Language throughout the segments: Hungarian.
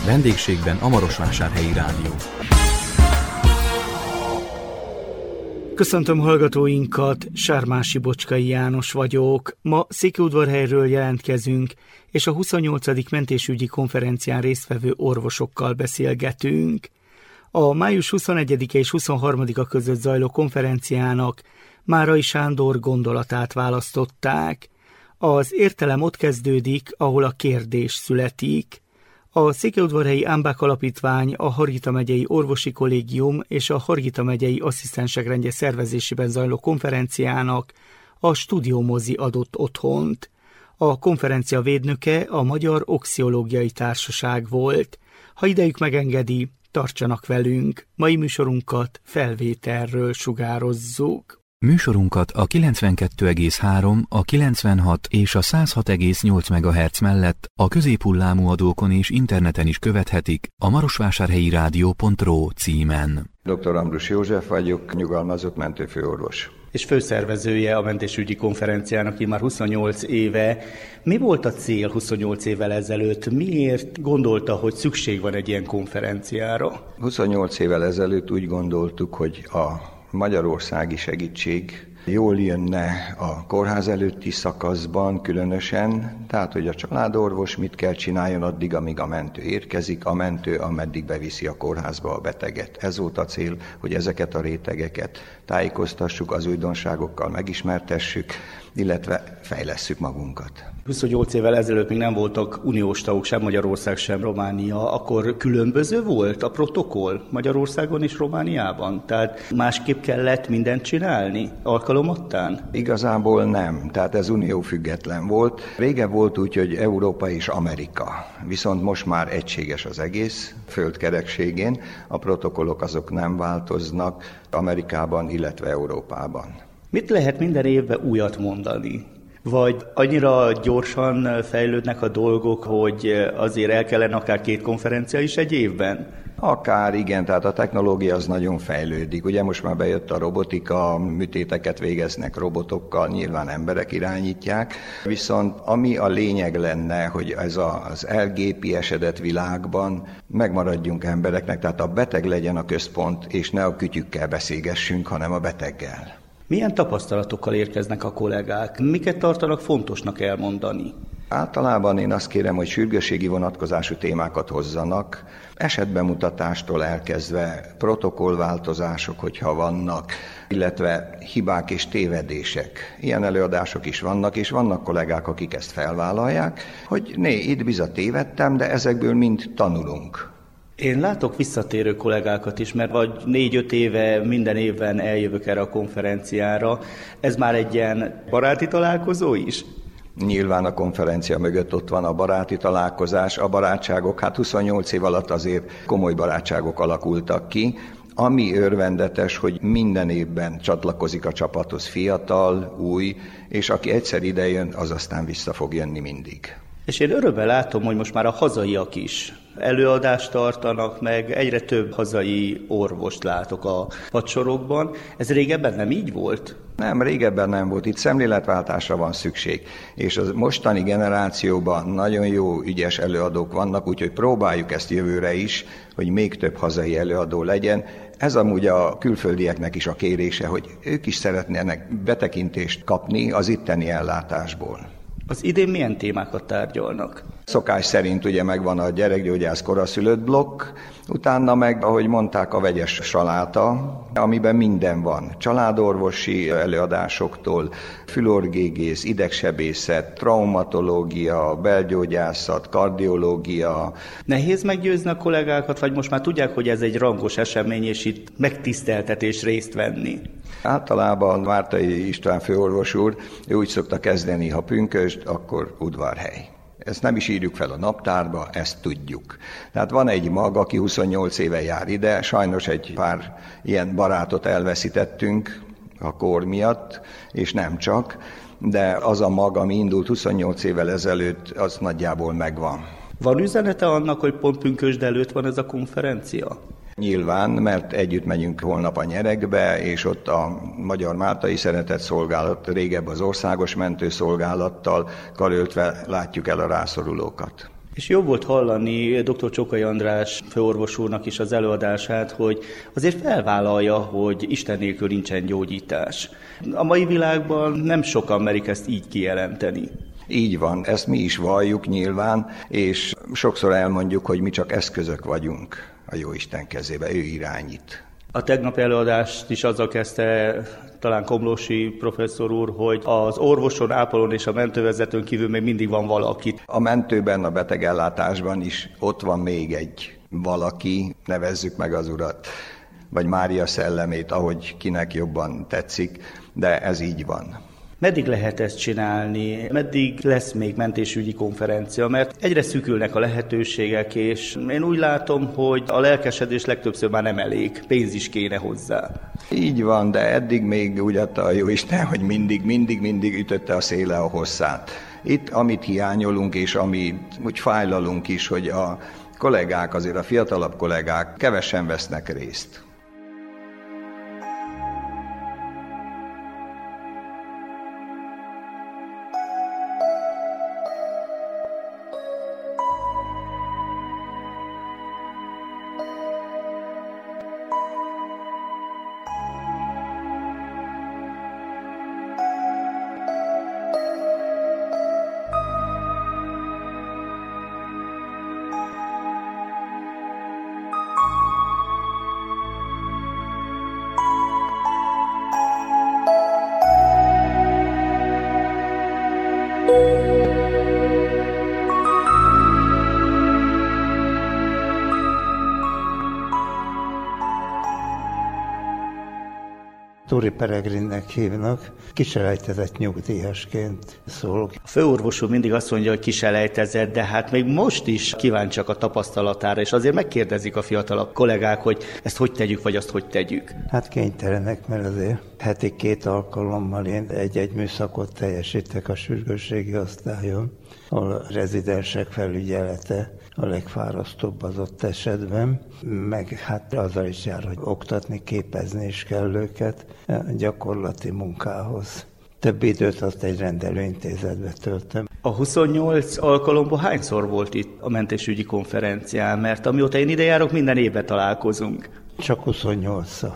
Vendégségben a Marosvásárhelyi Rádió. Köszöntöm hallgatóinkat, Sármási Bocskai János vagyok. Ma Székelyudvarhelyről jelentkezünk, és a 28. mentésügyi konferencián résztvevő orvosokkal beszélgetünk. A május 21-e és 23-a között zajló konferenciának Márai Sándor gondolatát választották. Az értelem ott kezdődik, ahol a kérdés születik. A Székelyudvarhelyi Ámbák Alapítvány, a Hargita megyei orvosi kollégium és a Hargita megyei asszisztensek rendje szervezésében zajló konferenciának a Stúdiómozi adott otthont. A konferencia védnöke a Magyar Oxiológiai Társaság volt. Ha idejük megengedi, tartsanak velünk. Mai műsorunkat felvételről sugározzuk. Műsorunkat a 92,3, a 96 és a 106,8 MHz mellett a középhullámú adókon és interneten is követhetik a marosvásárhelyirádió.ro címen. Dr. Ambrus József vagyok, nyugalmazott mentőfőorvos. És főszervezője a mentésügyi konferenciának már 28 éve. Mi volt a cél 28 évvel ezelőtt? Miért gondolta, hogy szükség van egy ilyen konferenciára? 28 évvel ezelőtt úgy gondoltuk, hogy a magyarországi segítség jól jönne a kórház előtti szakaszban különösen, tehát hogy a családorvos mit kell csináljon addig, amíg a mentő érkezik, a mentő ameddig beviszi a kórházba a beteget. Ez volt a cél, hogy ezeket a rétegeket tájékoztassuk, az újdonságokkal megismertessük, illetve fejlesszük magunkat. 28 évvel ezelőtt még nem voltak uniós tagok, sem Magyarország, sem Románia, akkor különböző volt a protokoll Magyarországon és Romániában? Tehát másképp kellett mindent csinálni alkalomattán? Igazából nem, tehát ez unió független volt. Régen volt úgy, hogy Európa és Amerika, viszont most már egységes az egész földkerekségén, a protokollok azok nem változnak Amerikában, illetve Európában. Mit lehet minden évben újat mondani? Vagy annyira gyorsan fejlődnek a dolgok, hogy azért el kellene akár 2 konferencia is egy évben? Akár igen, tehát a technológia az nagyon fejlődik. Ugye most már bejött a robotika, műtéteket végeznek robotokkal, nyilván emberek irányítják. Viszont ami a lényeg lenne, hogy ez az elgépiesedett világban megmaradjunk embereknek, tehát a beteg legyen a központ, és ne a kütyükkel beszélgessünk, hanem a beteggel. Milyen tapasztalatokkal érkeznek a kollégák? Miket tartanak fontosnak elmondani? Általában én azt kérem, hogy sürgősségi vonatkozású témákat hozzanak, esetbemutatástól elkezdve protokollváltozások, hogyha vannak, illetve hibák és tévedések. Ilyen előadások is vannak, és vannak kollégák, akik ezt felvállalják, hogy itt bizony tévedtem, de ezekből mind tanulunk. Én látok visszatérő kollégákat is, mert vagy 4-5 éve minden évben eljövök erre a konferenciára. Ez már egy ilyen baráti találkozó is? Nyilván a konferencia mögött ott van a baráti találkozás, a barátságok, 28 év alatt azért komoly barátságok alakultak ki. Ami örvendetes, hogy minden évben csatlakozik a csapathoz fiatal, új, és aki egyszer idejön, az aztán vissza fog jönni mindig. És én örömmel látom, hogy most már a hazaiak is előadást tartanak meg, egyre több hazai orvost látok a padsorokban. Ez régebben nem így volt? Nem, régebben nem volt. Itt szemléletváltásra van szükség. És a mostani generációban nagyon jó, ügyes előadók vannak, úgyhogy próbáljuk ezt jövőre is, hogy még több hazai előadó legyen. Ez amúgy a külföldieknek is a kérése, hogy ők is szeretnének betekintést kapni az itteni ellátásból. Az idén milyen témákat tárgyalnak? Szokás szerint ugye megvan a gyerekgyógyász koraszülött blokk, utána meg, ahogy mondták, a vegyes saláta, amiben minden van. Családorvosi előadásoktól, fülorgégész, idegsebészet, traumatológia, belgyógyászat, kardiológia. Nehéz meggyőzni a kollégákat, vagy most már tudják, hogy ez egy rangos esemény, és itt megtiszteltetés részt venni? Általában Mártai István főorvos úr, ő úgy szokta kezdeni, ha pünkösd, akkor udvarhely. Ezt nem is írjuk fel a naptárba, ezt tudjuk. Tehát van egy mag, aki 28 éve jár ide, sajnos egy pár ilyen barátot elveszítettünk a kór miatt, és nem csak, de az a mag, ami indult 28 évvel ezelőtt, az nagyjából megvan. Van üzenete annak, hogy pont pünkösd előtt van ez a konferencia? Nyilván, mert együtt megyünk holnap a Nyerekbe, és ott a Magyar Máltai Szeretetszolgálat, régebb az Országos Mentőszolgálattal karöltve látjuk el a rászorulókat. És jobb volt hallani dr. Csokai András főorvos úrnak is az előadását, hogy azért felvállalja, hogy Isten nélkül nincsen gyógyítás. A mai világban nem sokan merik ezt így kijelenteni. Így van, ezt mi is valljuk nyilván, és sokszor elmondjuk, hogy mi csak eszközök vagyunk a Jóisten kezébe, ő irányít. A tegnap előadást is azzal kezdte talán Komlósi professzor úr, hogy az orvoson, ápolón és a mentővezetőn kívül még mindig van valaki. A mentőben, a betegellátásban is ott van még egy valaki, nevezzük meg az Urat, vagy Mária szellemét, ahogy kinek jobban tetszik, de ez így van. Meddig lehet ezt csinálni? Meddig lesz még mentésügyi konferencia? Mert egyre szűkülnek a lehetőségek, és én úgy látom, hogy a lelkesedés legtöbbször már nem elég, pénz is kéne hozzá. Így van, de eddig még úgy adta a Jóisten, hogy mindig ütötte a széle a hosszát. Itt, amit hiányolunk, és amit úgy fájlalunk is, hogy a kollégák, azért a fiatalabb kollégák kevesen vesznek részt. Tóri Peregrinnek hívnak, kiselejtezett nyugdíjasként szólok. A főorvos úr mindig azt mondja, hogy kiselejtezett, de hát még most is kíváncsiak a tapasztalatára, és azért megkérdezik a fiatalabb kollégák, hogy ezt hogy tegyük, vagy azt hogy tegyük. Hát kénytelenek, mert azért heti 2 alkalommal én egy műszakot teljesítek a sürgősségi osztályon, ahol a rezidensek felügyelete a legfárasztóbb az ott esetben, meg hát azzal is jár, hogy oktatni, képezni is kell őket a gyakorlati munkához. Több időt azt egy rendelőintézetbe töltöm. A 28 alkalomból hányszor volt itt a mentésügyi konferencián? Mert amióta én ide járok, minden évben találkozunk. Csak 28-szor.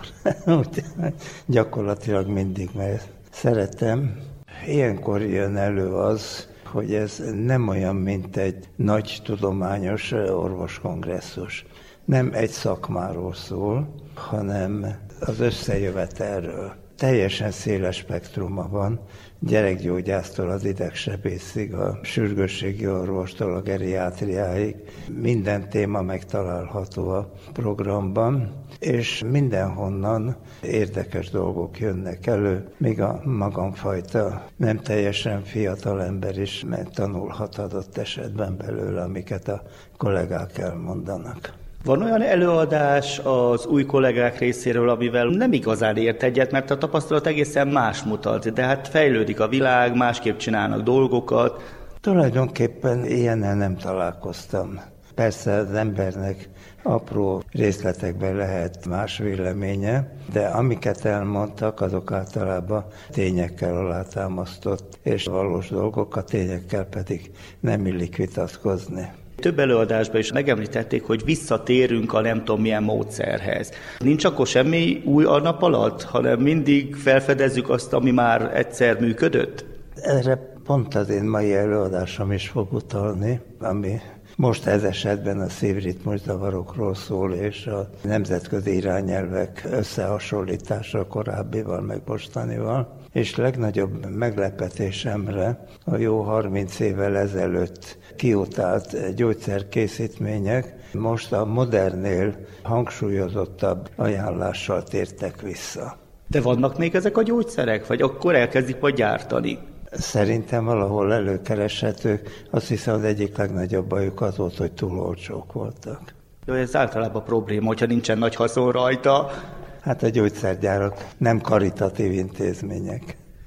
Gyakorlatilag mindig, mert szeretem. Ilyenkor jön elő az, hogy ez nem olyan, mint egy nagy tudományos orvoskongresszus. Nem egy szakmáról szól, hanem az összejövetelről. Teljesen széles spektruma van, gyerekgyógyásztól az idegsebészig, a sürgősségi orvostól a geriátriáig. Minden téma megtalálható a programban, és mindenhonnan érdekes dolgok jönnek elő, még a magamfajta nem teljesen fiatal ember is tanulhat adott esetben belőle, amiket a kollégák elmondanak. Van olyan előadás az új kollégák részéről, amivel nem igazán ért egyet, mert a tapasztalat egészen más mutat, de hát fejlődik a világ, másképp csinálnak dolgokat. Tulajdonképpen ilyennel nem találkoztam. Persze az embernek apró részletekben lehet más véleménye, de amiket elmondtak, azok általában tényekkel alátámasztott, és valós dolgok, a tényekkel pedig nem illik vitatkozni. Több előadásban is megemlítették, hogy visszatérünk a nem tudom milyen módszerhez. Nincs akkor semmi új a nap alatt, hanem mindig felfedezzük azt, ami már egyszer működött? Erre pont az én mai előadásom is fog utalni, ami most ez esetben a szívritmuszavarokról szól, és a nemzetközi irányelvek összehasonlítása a korábbival meg mostanival. És legnagyobb meglepetésemre a jó 30 évvel ezelőtt kiutált gyógyszerkészítmények most a modernnél hangsúlyozottabb ajánlással tértek vissza. De vannak még ezek a gyógyszerek, vagy akkor elkezdik majd gyártani? Szerintem valahol előkereshetők, azt hiszem az egyik legnagyobb bajuk az volt, hogy túl olcsók voltak. Jó, ez általában probléma, hogyha nincsen nagy haszon rajta. Hát a gyógyszergyárak nem karitatív intézmények.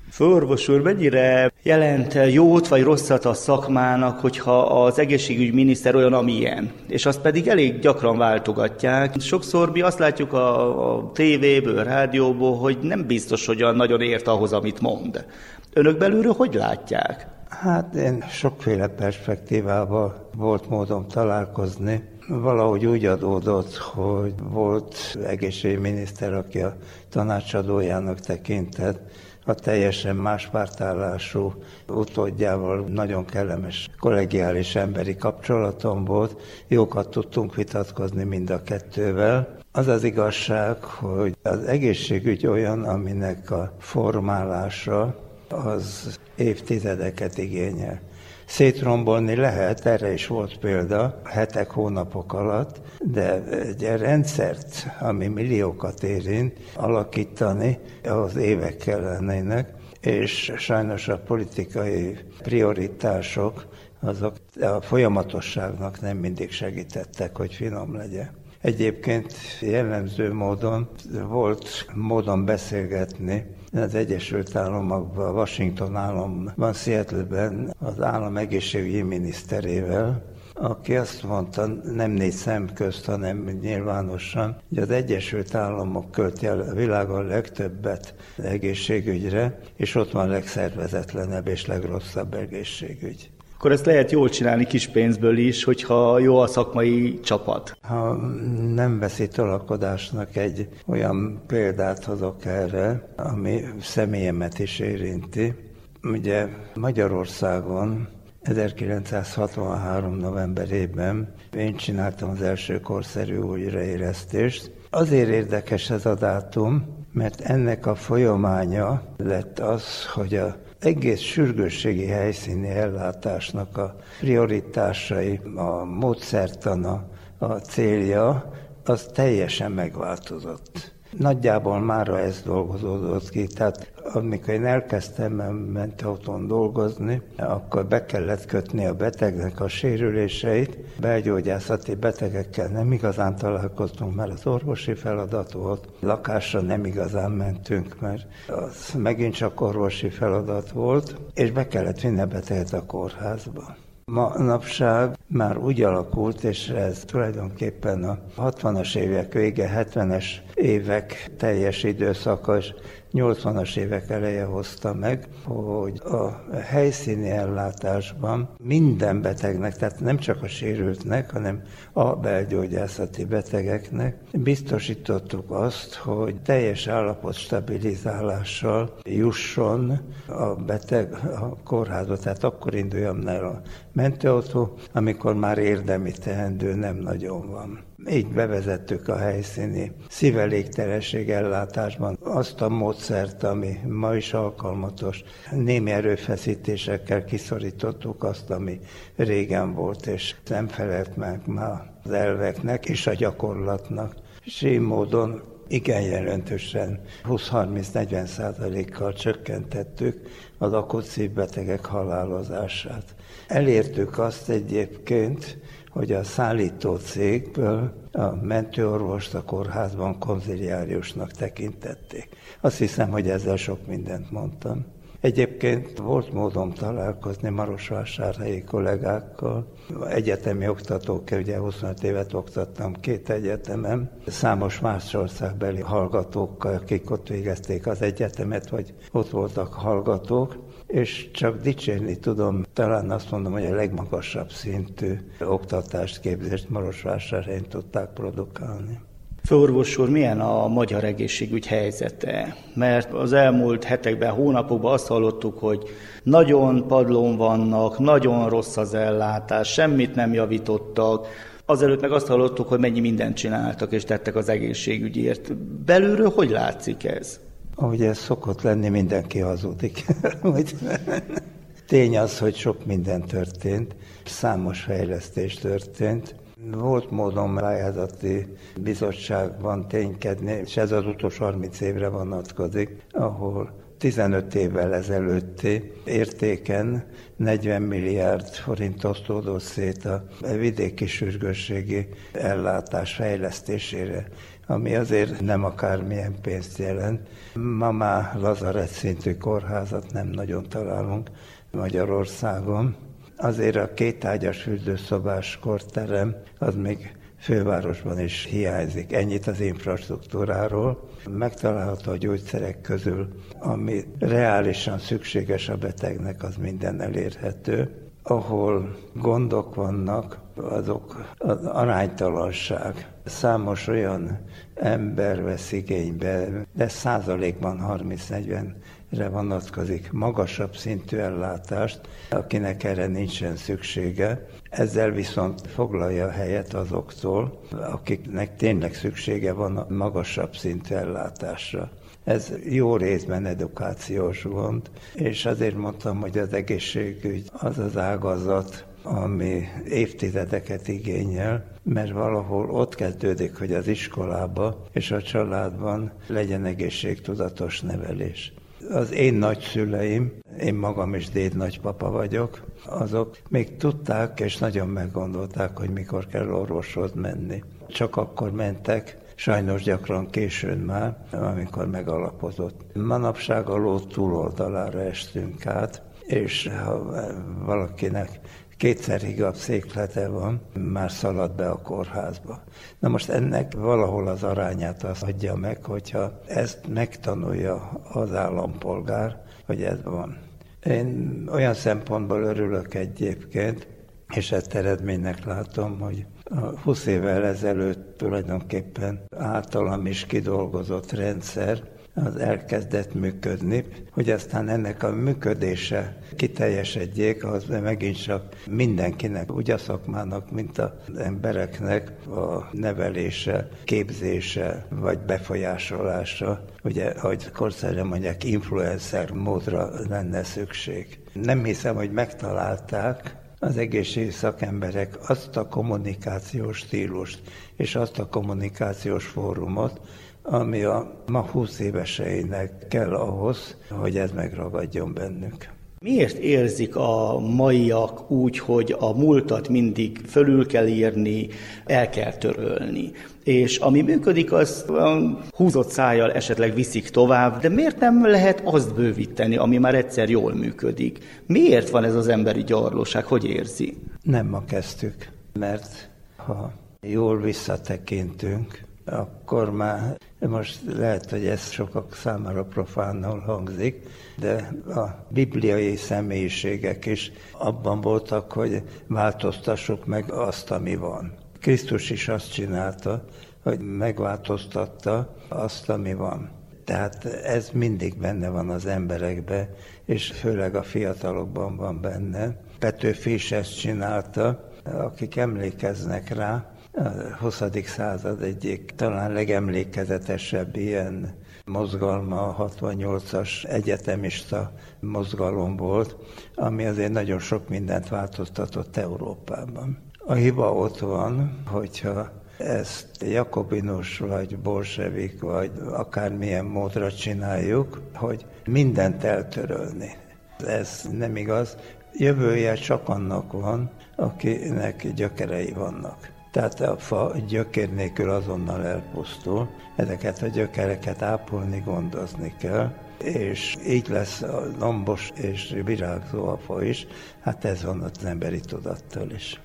Főorvos úr, mennyire jelent jót vagy rosszat a szakmának, hogyha az egészségügyminiszter olyan, amilyen, és azt pedig elég gyakran váltogatják. Sokszor mi azt látjuk a tévéből, rádióból, hogy nem biztos, hogy olyan nagyon ért ahhoz, amit mond. Önök belülről hogy látják? Hát én sokféle perspektívával volt módom találkozni. Valahogy úgy adódott, hogy volt egészségügyminiszter, aki a tanácsadójának tekintett, a teljesen más pártállású utódjával nagyon kellemes kollegiális emberi kapcsolatom volt. Jókat tudtunk vitatkozni mind a kettővel. Az az igazság, hogy az egészségügy olyan, aminek a formálása az évtizedeket igényel. Szétrombolni lehet, erre is volt példa, hetek, hónapok alatt, de egy rendszert, ami milliókat érint, alakítani, ahhoz évek kellenének, és sajnos a politikai prioritások, azok a folyamatosságnak nem mindig segítettek, hogy finom legyen. Egyébként jellemző módon volt módon beszélgetni az Egyesült Államokban, Washington államban, Seattle-ben az állam egészségügyi miniszterével, aki azt mondta, nem négy szem közt, hanem nyilvánosan, hogy az Egyesült Államok költi a világon legtöbbet egészségügyre, és ott van a legszervezetlenebb és legrosszabb egészségügy. Akkor ezt lehet jól csinálni kis pénzből is, hogyha jó a szakmai csapat. Ha nem veszi tolakodásnak egy olyan példát hozok erre, ami személyemet is érinti. Ugye Magyarországon 1963. novemberében én csináltam az első korszerű újraélesztést. Azért érdekes ez a dátum, mert ennek a folyamánya lett az, hogy az egész sürgősségi helyszíni ellátásnak a prioritásai, a módszertana, a célja, az teljesen megváltozott. Nagyjából mára ez dolgozódott ki, tehát amikor én elkezdtem mentőautón dolgozni, akkor be kellett kötni a betegnek a sérüléseit. Belgyógyászati betegekkel nem igazán találkoztunk, mert az orvosi feladat volt. Lakásra nem igazán mentünk, mert az megint csak orvosi feladat volt, és be kellett vinni a beteget a kórházba. Manapság már úgy alakult, és ez tulajdonképpen a 60-as évek vége, 70-es évek teljes időszaka, és 80-as évek eleje hozta meg, hogy a helyszíni ellátásban minden betegnek, tehát nem csak a sérültnek, hanem a belgyógyászati betegeknek biztosítottuk azt, hogy teljes állapot stabilizálással jusson a beteg a kórházba, tehát akkor induljon el a mentőautó, amikor már érdemi teendő nem nagyon van. Így bevezettük a helyszíni szívelégtelenség ellátásban azt a módszert, ami ma is alkalmatos. Némi erőfeszítésekkel kiszorítottuk azt, ami régen volt, és nem felelt meg már az elveknek és a gyakorlatnak. És így módon igen jelentősen 20-30-40%-kal csökkentettük az akut szívbetegek halálozását. Elértük azt egyébként, hogy a szállító cégből a mentőorvost a kórházban konziliáriusnak tekintették. Azt hiszem, hogy ezzel sok mindent mondtam. Egyébként volt módom találkozni marosvásárhelyi kollégákkal, egyetemi oktatók, ugye 25 évet oktattam 2 egyetemen, számos más országbeli hallgatókkal, akik ott végezték az egyetemet, vagy ott voltak hallgatók, és csak dicsérni tudom, talán azt mondom, hogy a legmagasabb szintű oktatást, képzést Marosvásárhelyen tudták produkálni. Főorvos úr, milyen a magyar egészségügy helyzete? Mert az elmúlt hetekben, hónapokban azt hallottuk, hogy nagyon padlón vannak, nagyon rossz az ellátás, semmit nem javítottak. Azelőtt meg azt hallottuk, hogy mennyi mindent csináltak és tettek az egészségügyért. Belülről hogy látszik ez? Ahogy ez szokott lenni, mindenki hazudik. Tény az, hogy sok minden történt, számos fejlesztés történt. Volt módom pályázati bizottságban ténykedni, és ez az utolsó 30 évre vonatkozik, ahol 15 évvel ezelőtti értéken 40 milliárd forint osztódott szét a vidéki sürgősségi ellátás fejlesztésére. ami azért nem akármilyen pénzt jelent. Ma már lazaret szintű kórházat nem nagyon találunk Magyarországon. Azért a 2 ágyas fürdőszobás korterem az még fővárosban is hiányzik. Ennyit az infrastruktúráról. Megtalálható a gyógyszerek közül, ami reálisan szükséges a betegnek, az minden elérhető. Ahol gondok vannak, azok az aránytalanság. Számos olyan ember vesz igénybe, de százalékban 30-40-re vonatkozik magasabb szintű ellátást, akinek erre nincsen szüksége. Ezzel viszont foglalja a helyet azoktól, akiknek tényleg szüksége van a magasabb szintű ellátásra. Ez jó részben edukációs gond, és azért mondtam, hogy az egészségügy az az ágazat, ami évtizedeket igényel, mert valahol ott kezdődik, hogy az iskolába és a családban legyen egészségtudatos nevelés. Az én nagyszüleim, én magam is dédnagypapa vagyok, azok még tudták és nagyon meggondolták, hogy mikor kell orvoshoz menni. Csak akkor mentek, sajnos gyakran későn már, amikor megalapozott. Manapság a ló túloldalára estünk át, és ha valakinek 2-szer higgabb széklete van, már szalad be a kórházba. Na most ennek valahol az arányát az adja meg, hogyha ezt megtanulja az állampolgár, hogy ez van. Én olyan szempontból örülök egyébként, és ezt eredménynek látom, hogy 20 évvel ezelőtt tulajdonképpen általam is kidolgozott rendszer az elkezdett működni, hogy aztán ennek a működése kiteljesedjék, az megint csak mindenkinek, úgy a szakmának, mint az embereknek a nevelése, képzése, vagy befolyásolása, ugye, ahogy korszerűen mondják, influencer módra lenne szükség. Nem hiszem, hogy megtalálták az egészségügyi szakemberek azt a kommunikációs stílust és azt a kommunikációs fórumot, ami a ma 20 éveseinek kell ahhoz, hogy ez megragadjon bennük. Miért érzik a maiak úgy, hogy a múltat mindig fölül kell írni, el kell törölni? És ami működik, az húzott szájjal esetleg viszik tovább, de miért nem lehet azt bővíteni, ami már egyszer jól működik? Miért van ez az emberi gyarlóság? Hogy érzi? Nem ma kezdtük, mert ha jól visszatekintünk, akkor már most lehet, hogy ez sokak számára profánul hangzik, de a bibliai személyiségek is abban voltak, hogy változtassuk meg azt, ami van. Krisztus is azt csinálta, hogy megváltoztatta azt, ami van. Tehát ez mindig benne van az emberekben, és főleg a fiatalokban van benne. Petőfi is ezt csinálta, akik emlékeznek rá, a 20. század egyik talán legemlékezetesebb ilyen mozgalma, a 68-as egyetemista mozgalom volt, ami azért nagyon sok mindent változtatott Európában. A hiba ott van, hogyha ezt jakobinus, vagy bolsevik, vagy akármilyen módra csináljuk, hogy mindent eltörölni. Ez nem igaz. Jövője csak annak van, akinek gyökerei vannak. Tehát a fa gyökér nélkül azonnal elpusztul. Ezeket a gyökereket ápolni, gondozni kell, és így lesz a lombos és virágzó a fa is. Hát ez van az emberi tudattal is.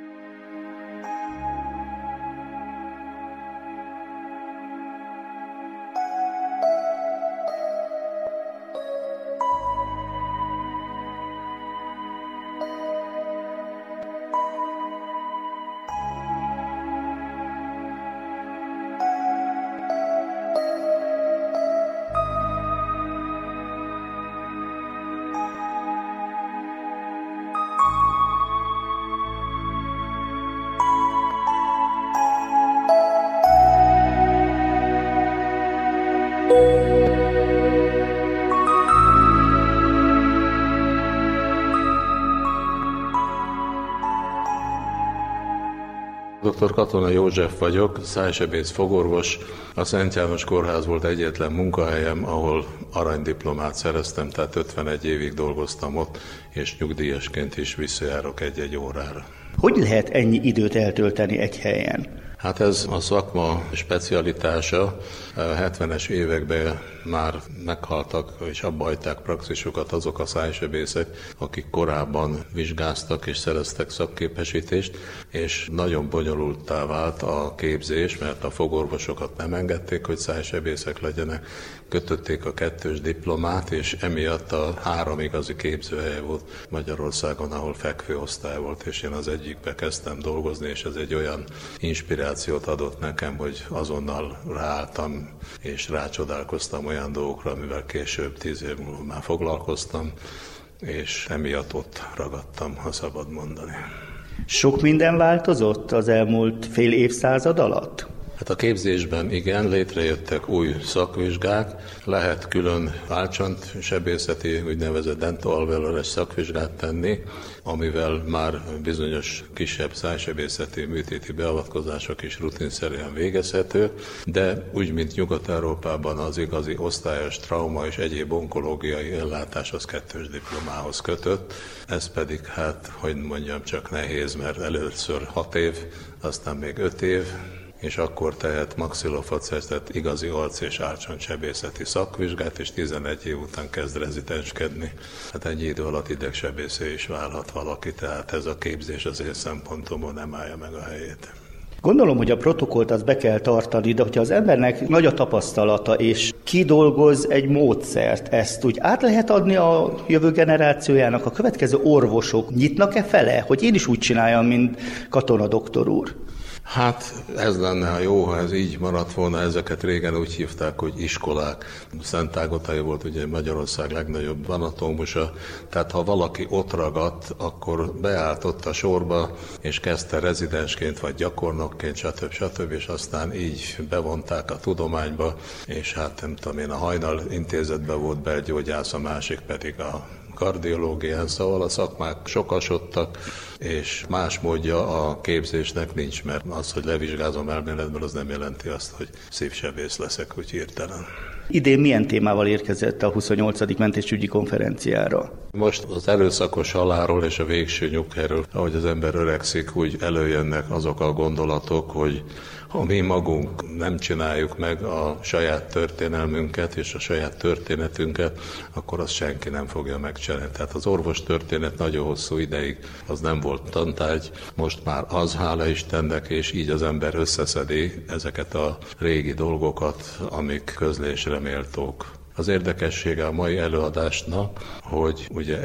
Dr. Katona József vagyok, szájsebész fogorvos. A Szent János Kórház volt egyetlen munkahelyem, ahol aranydiplomát szereztem, tehát 51 évig dolgoztam ott, és nyugdíjasként is visszajárok egy-egy órára. Hogy lehet ennyi időt eltölteni egy helyen? Hát ez a szakma specialitása. A 70-es években már meghaltak és abba hagyták praxisokat azok a szájsebészek, akik korábban vizsgáztak és szereztek szakképesítést, és nagyon bonyolulttá vált a képzés, mert a fogorvosokat nem engedték, hogy szájsebészek legyenek, kötötték a 2. diplomát, és emiatt a 3 igazi képzőhelye volt Magyarországon, ahol fekvőosztály volt, és én az egyikbe kezdtem dolgozni, és ez egy olyan inspirációt adott nekem, hogy azonnal ráálltam, és rácsodálkoztam olyan dolgokra, amivel később 10 év múlva már foglalkoztam, és emiatt ott ragadtam, ha szabad mondani. Sok minden változott az elmúlt fél évszázad alatt? Hát a képzésben igen, létrejöttek új szakvizsgák, lehet külön váltcsontsebészeti, úgynevezett dental valores szakvizsgát tenni, amivel már bizonyos kisebb szájsebészeti műtéti beavatkozások is rutinszerűen végezhető, de úgy, mint Nyugat-Európában az igazi osztályos trauma és egyéb onkológiai ellátás az 2. diplomához kötött, ez pedig hogy mondjam, csak nehéz, mert először 6 év, aztán még 5 év, és akkor tehet maxillofaciális, tehát igazi arc- és álcsontsebészeti szakvizsgát, és 11 év után kezd rezidenskedni. Hát ennyi idő alatt idegsebészé is válhat valaki, tehát ez a képzés az én szempontomból nem állja meg a helyét. Gondolom, hogy a protokollt azt be kell tartani, de hogyha az embernek nagy a tapasztalata, és kidolgoz egy módszert, ezt úgy át lehet adni a jövő generációjának, a következő orvosok nyitnak-e fele, hogy én is úgy csináljam, mint Katona doktor úr? Hát ez lenne, ha jó, ha ez így maradt volna, ezeket régen úgy hívták, hogy iskolák. Szent Ágotay volt ugye Magyarország legnagyobb anatómusa, tehát ha valaki ott ragadt, akkor beállt ott a sorba, és kezdte rezidensként vagy gyakornokként, stb. És aztán így bevonták a tudományba, és hát nem tudom én, a Hajnal intézetben volt belgyógyász, a másik pedig a kardiológián, szóval a szakmák sokasodtak, és más módja a képzésnek nincs, mert az, hogy levizsgázom elméletből, az nem jelenti azt, hogy szívsebész leszek úgy hirtelen. Idén milyen témával érkezett a 28. mentésügyi konferenciára? Most az erőszakos halálról és a végső nyughelyről, ahogy az ember öregszik, úgy előjönnek azok a gondolatok, hogy ha mi magunk nem csináljuk meg a saját történelmünket és a saját történetünket, akkor azt senki nem fogja megcsinálni. Tehát az orvos történet nagyon hosszú ideig az nem volt tantárgy, most már az, hála Istennek, és így az ember összeszedi ezeket a régi dolgokat, amik közlésre méltók. Az érdekessége a mai előadásnak, hogy ugye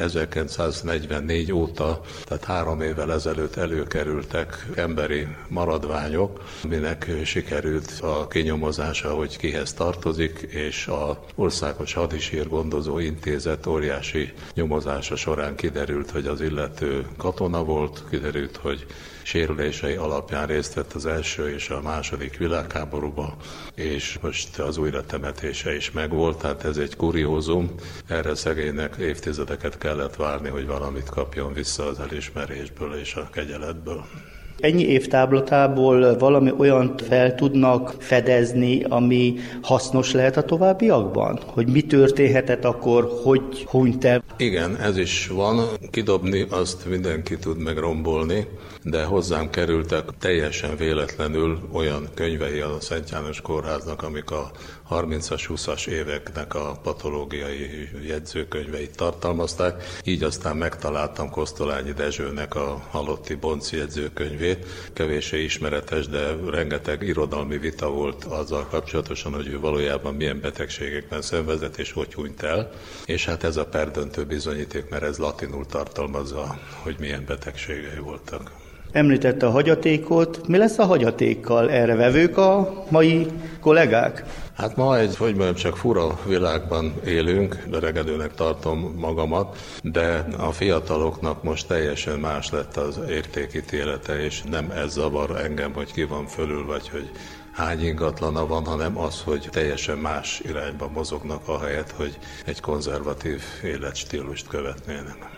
1944 óta, tehát 3 évvel ezelőtt előkerültek emberi maradványok, aminek sikerült a kinyomozása, hogy kihez tartozik, és az Országos Hadisírgondozó Intézet óriási nyomozása során kiderült, hogy az illető katona volt, kiderült, hogy sérülései alapján részt vett az első és a második világháborúban, és most az újratemetése is megvolt, tehát ez egy kuriózum. Erre szegénynek évtizedeket kellett várni, hogy valamit kapjon vissza az elismerésből és a kegyeletből. Ennyi évtáblatából valami olyant fel tudnak fedezni, ami hasznos lehet a továbbiakban? Hogy mi történhetett akkor, hogy hunyt el? Igen, ez is van. Kidobni azt mindenki tud megrombolni, de hozzám kerültek teljesen véletlenül olyan könyvei a Szent János Kórháznak, amik a 30-as, 20-as éveknek a patológiai jegyzőkönyveit tartalmazták. Így aztán megtaláltam Kosztolányi Dezsőnek a Halotti Bonci jegyzőkönyvét. Kevéssé ismeretes, de rengeteg irodalmi vita volt azzal kapcsolatosan, hogy ő valójában milyen betegségekben szenvedett és hogy hunyt el. És hát ez a perdöntő bizonyíték, mert ez latinul tartalmazza, hogy milyen betegségei voltak. Említette a hagyatékot. Mi lesz a hagyatékkal? Erre vevők a mai kollégák? Hát ma csak fura világban élünk, öregedőnek tartom magamat, de a fiataloknak most teljesen más lett az értékítélete, és nem ez zavar engem, hogy ki van fölül, vagy hogy hány ingatlana van, hanem az, hogy teljesen más irányba mozognak ahelyett, hogy egy konzervatív életstílust követnének.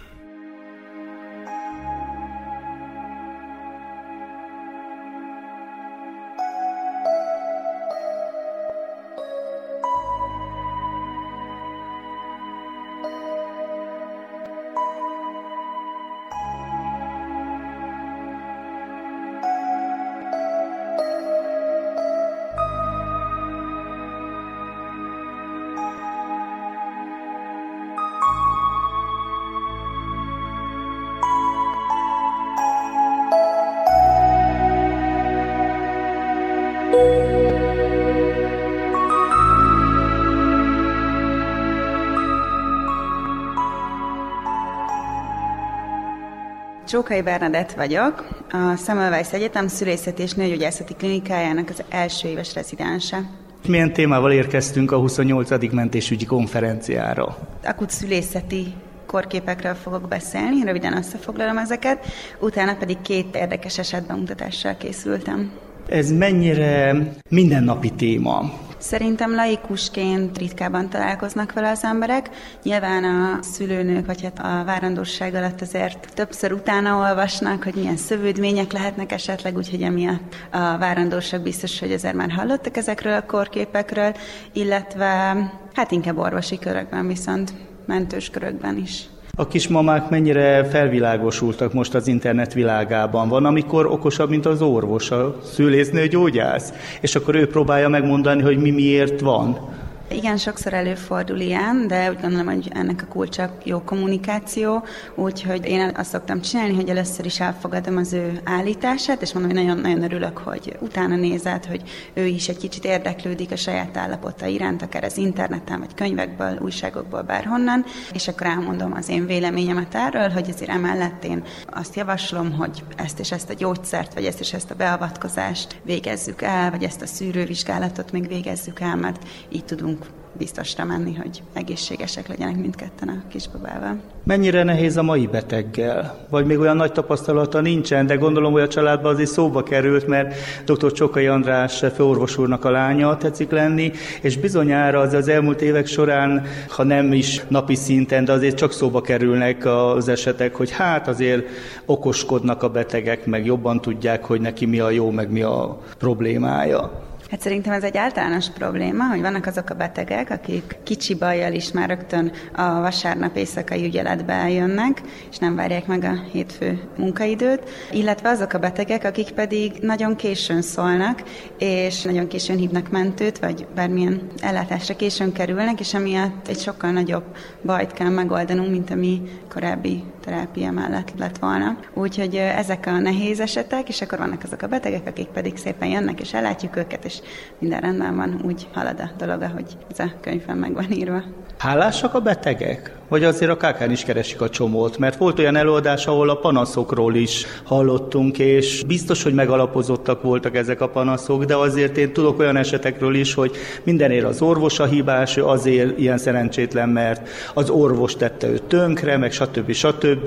Csókai Bernadett vagyok, a Semmelweis Egyetem Szülészeti és Nőgyógyászati Klinikájának az első éves rezidense. Milyen témával érkeztünk a 28. mentésügyi konferenciára? Akut szülészeti korképekről fogok beszélni, röviden összefoglalom ezeket, utána pedig 2 érdekes esetbemutatással készültem. Ez mennyire mindennapi téma? Szerintem laikusként ritkában találkoznak vele az emberek. Nyilván a szülőnők, vagy hát a várandóság alatt azért többször utána olvasnak, hogy milyen szövődmények lehetnek esetleg, úgyhogy emiatt a várandóság biztos, hogy azért már hallottak ezekről a korképekről, illetve hát inkább orvosi körökben, viszont mentős körökben is. A kismamák mennyire felvilágosultak most az internet világában? Van, amikor okosabb, mint az orvos, a szülésznő gyógyász, és akkor ő próbálja megmondani, hogy mi miért van. Igen, sokszor előfordul ilyen, de úgy gondolom, hogy ennek a kulcsa jó kommunikáció, úgyhogy én azt szoktam csinálni, hogy először is elfogadom az ő állítását, és mondom, hogy nagyon örülök, hogy utána nézett, hogy ő is egy kicsit érdeklődik a saját állapota iránt, akár az interneten, vagy könyvekből, újságokból, bárhonnan, és akkor elmondom az én véleményemet erről, hogy azért emellett én azt javaslom, hogy ezt és ezt a gyógyszert, vagy ezt és ezt a beavatkozást végezzük el, vagy ezt a szűrővizsgálatot még végezzük el, mert így tudunk biztosra menni, hogy egészségesek legyenek mindketten a kisbabával. Mennyire nehéz a mai beteggel? Vagy még olyan nagy tapasztalata nincsen, de gondolom, hogy a családban azért szóba került, mert dr. Csókai András főorvos úrnak a lánya tetszik lenni, és bizonyára az elmúlt évek során, ha nem is napi szinten, de azért csak szóba kerülnek az esetek, hogy hát azért okoskodnak a betegek, meg jobban tudják, hogy neki mi a jó, meg mi a problémája. Hát szerintem ez egy általános probléma, hogy vannak azok a betegek, akik kicsi bajjal is már rögtön a vasárnap éjszakai ügyeletbe eljönnek, és nem várják meg a hétfő munkaidőt, illetve azok a betegek, akik pedig nagyon későn szólnak, és nagyon későn hívnak mentőt, vagy bármilyen ellátásra későn kerülnek, és emiatt egy sokkal nagyobb bajt kell megoldanunk, mint ami korábbi terápia mellett lett volna. Úgyhogy ezek a nehéz esetek, és akkor vannak azok a betegek, akik pedig szépen jönnek, és ellátjuk őket, és minden rendben van, úgy halad a dolog, ahogy ez a könyvben meg van írva. Hálásak a betegek? Vagy azért a KK-n is keresik a csomót? Mert volt olyan előadás, ahol a panaszokról is hallottunk, és biztos, hogy megalapozottak voltak ezek a panaszok, de azért én tudok olyan esetekről is, hogy mindenért az orvos a hibás, ő azért ilyen szerencsétlen, mert az orvos tette őt tönkre, meg stb.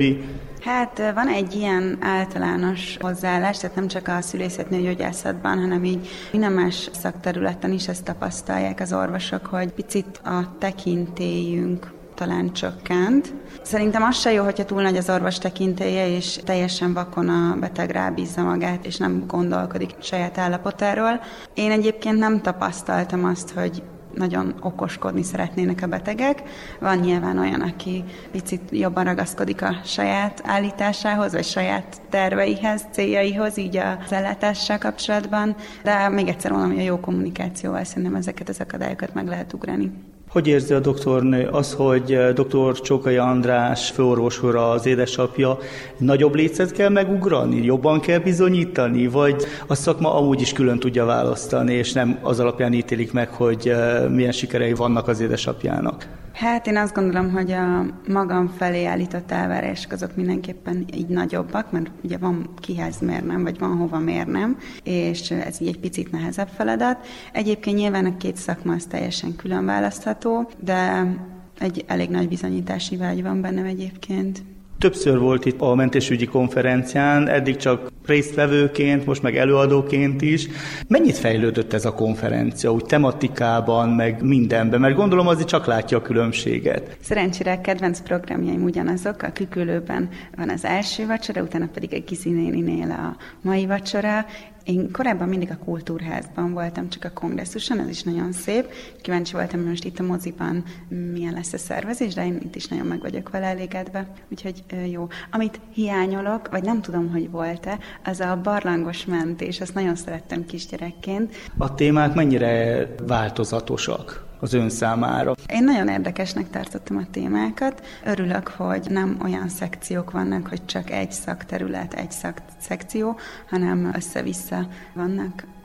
Hát van egy ilyen általános hozzáállás, tehát nem csak a szülészetnőgyógyászatban, hanem így minden más szakterületen is ezt tapasztalják az orvosok, hogy picit a tekintélyünk talán csökkent. Szerintem az se jó, hogyha túl nagy az orvos tekintélye, és teljesen vakon a beteg rábízza magát, és nem gondolkodik saját állapotáról. Én egyébként nem tapasztaltam azt, hogy nagyon okoskodni szeretnének a betegek. Van nyilván olyan, aki picit jobban ragaszkodik a saját állításához, vagy saját terveihez, céljaihoz, így az ellátással kapcsolatban, de még egyszer mondom, hogy a jó kommunikációval szerintem ezeket az akadályokat meg lehet ugrani. Hogy érzi a doktornő az, hogy dr. Csókai András főorvos úr az édesapja, nagyobb lécet kell megugrani, jobban kell bizonyítani, vagy a szakma amúgy is külön tudja választani, és nem az alapján ítélik meg, hogy milyen sikerei vannak az édesapjának? Hát én azt gondolom, hogy a magam felé állított elvárások azok mindenképpen így nagyobbak, mert ugye van kihez mérnem, vagy van hova mérnem, és ez így egy picit nehezebb feladat. Egyébként nyilván a két szakma az teljesen külön választható, de egy elég nagy bizonyítási vágy van bennem egyébként. Többször volt itt a mentésügyi konferencián, eddig csak résztvevőként, most meg előadóként is. Mennyit fejlődött ez a konferencia, úgy tematikában, meg mindenben? Mert gondolom azért csak látja a különbséget. Szerencsére a kedvenc programjaim ugyanazok. A Kükülőben van az első vacsora, utána pedig a Gizi néninél a mai vacsora. Én korábban mindig a Kultúrházban voltam, csak a kongresszuson, ez is nagyon szép. Kíváncsi voltam, hogy most itt a moziban milyen lesz a szervezés, de én itt is nagyon meg vagyok vele elégedve, úgyhogy jó. Amit hiányolok, vagy nem tudom, hogy volt-e, az a barlangos mentés, azt nagyon szerettem kisgyerekként. A témák mennyire változatosak az ön számára? Én nagyon érdekesnek tartottam a témákat. Örülök, hogy nem olyan szekciók vannak, hogy csak egy szakterület, egy szekció, hanem össze-vissza vannak